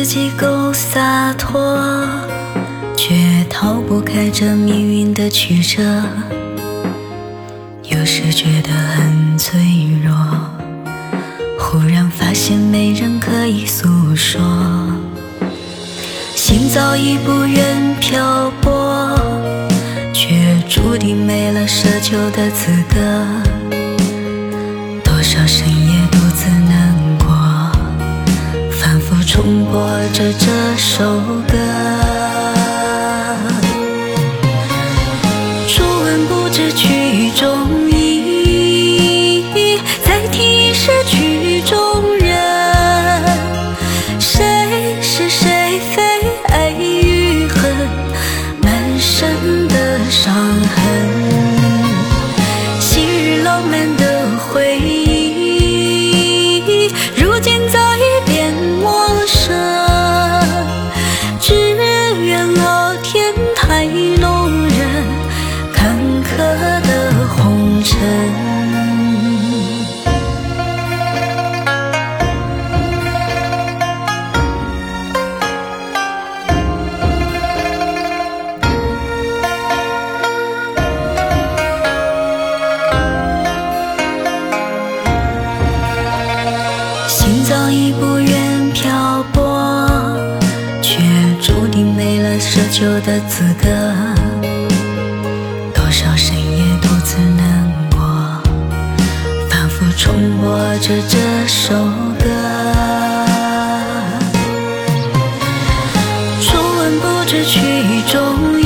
自己够洒脱，却逃不开这命运的曲折。有时觉得很脆弱，忽然发现没人可以诉说，心早已不愿漂泊，却注定没了奢求的资格。多少深夜独自难过，反复重播着这首歌。初闻不知曲中意，再听是曲中人。谁是谁非，爱与恨，满身的伤痕。昔日浪漫的回忆，如今早已变陌生。只愿老天太弄人，坎坷的红尘。心早已不愿漂泊，却注定没了奢求的资格。多少深夜独自难过，反复重播着这首歌。初闻不知曲中